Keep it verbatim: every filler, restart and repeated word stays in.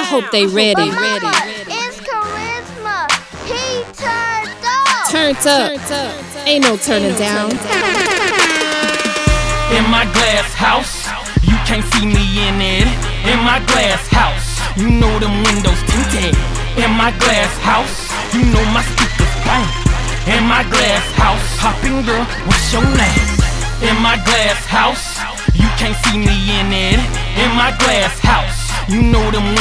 hope they ready. But mama, it's charisma. He turned up. Turned up. Ain't no turning down. In my glass house, you can't see me in it. In my glass house, you know them windows tinted. In my glass house, you know my speakers bang. In my glass house, hopping girl, what's your name? In my glass house, you can't see me in it. In my glass house, you know them